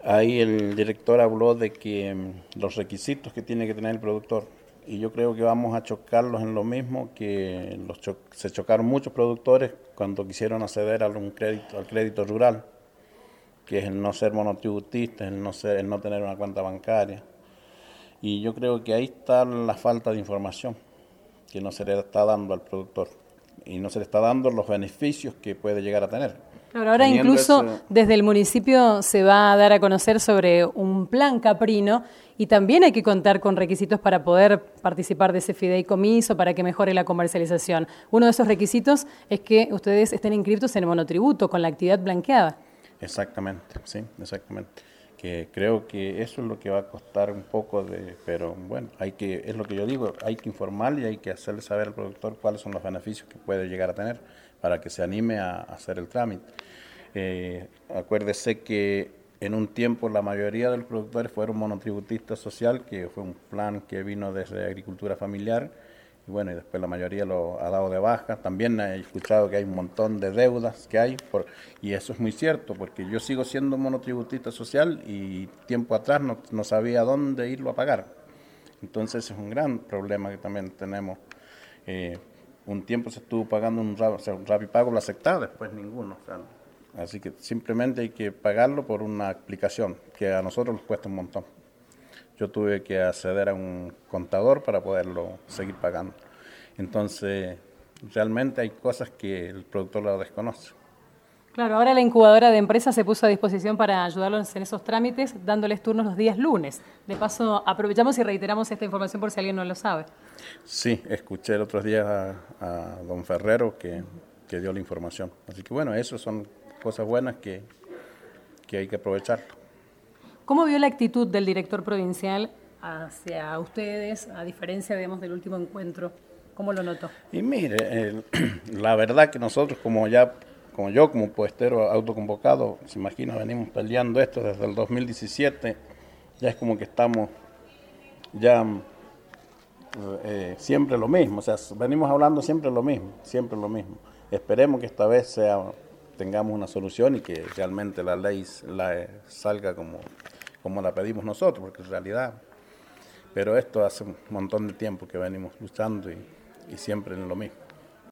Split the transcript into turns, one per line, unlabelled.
Ahí el director habló de que los requisitos que tiene que tener el productor, y yo creo que vamos a chocarlos en lo mismo que se chocaron muchos productores cuando quisieron acceder a un crédito, al crédito rural, que es el no ser monotributista, el no tener una cuenta bancaria. Y yo creo que ahí está la falta de información que no se le está dando al productor y no se le está dando los beneficios que puede llegar a tener.
Claro, ahora incluso desde el municipio se va a dar a conocer sobre un plan caprino y también hay que contar con requisitos para poder participar de ese fideicomiso, para que mejore la comercialización. Uno de esos requisitos es que ustedes estén inscritos en el monotributo, con la actividad blanqueada.
Exactamente, sí, exactamente. Que creo que eso es lo que va a costar un poco pero bueno, es lo que yo digo, hay que informarle y hay que hacerle saber al productor cuáles son los beneficios que puede llegar a tener para que se anime a hacer el trámite. Acuérdese que en un tiempo la mayoría de los productores fueron monotributistas social, que fue un plan que vino desde agricultura familiar, y bueno, y después la mayoría lo ha dado de baja. También he escuchado que hay un montón de deudas que hay, y eso es muy cierto, porque yo sigo siendo monotributista social y tiempo atrás no sabía dónde irlo a pagar. Entonces es un gran problema que también tenemos. Un tiempo se estuvo pagando un Rapipago, lo aceptaba, después ninguno. Así que simplemente hay que pagarlo por una aplicación que a nosotros nos cuesta un montón. Yo tuve que acceder a un contador para poderlo seguir pagando. Entonces, realmente hay cosas que el productor lo desconoce.
Claro, ahora la incubadora de empresas se puso a disposición para ayudarlos en esos trámites, dándoles turnos los días lunes. De paso, aprovechamos y reiteramos esta información por si alguien no lo sabe.
Sí, escuché el otro día a don Ferrero que dio la información. Así que bueno, eso son cosas buenas que hay que aprovechar.
¿Cómo vio la actitud del director provincial hacia ustedes, a diferencia, digamos, del último encuentro? ¿Cómo lo notó?
Y mire, la verdad que nosotros como yo como puestero autoconvocado, se imagina, venimos peleando esto desde el 2017, ya es como que estamos ya siempre lo mismo, o sea, venimos hablando siempre lo mismo. Esperemos que esta vez tengamos una solución y que realmente la ley salga como la pedimos nosotros, porque en realidad, pero esto hace un montón de tiempo que venimos luchando y siempre en lo mismo.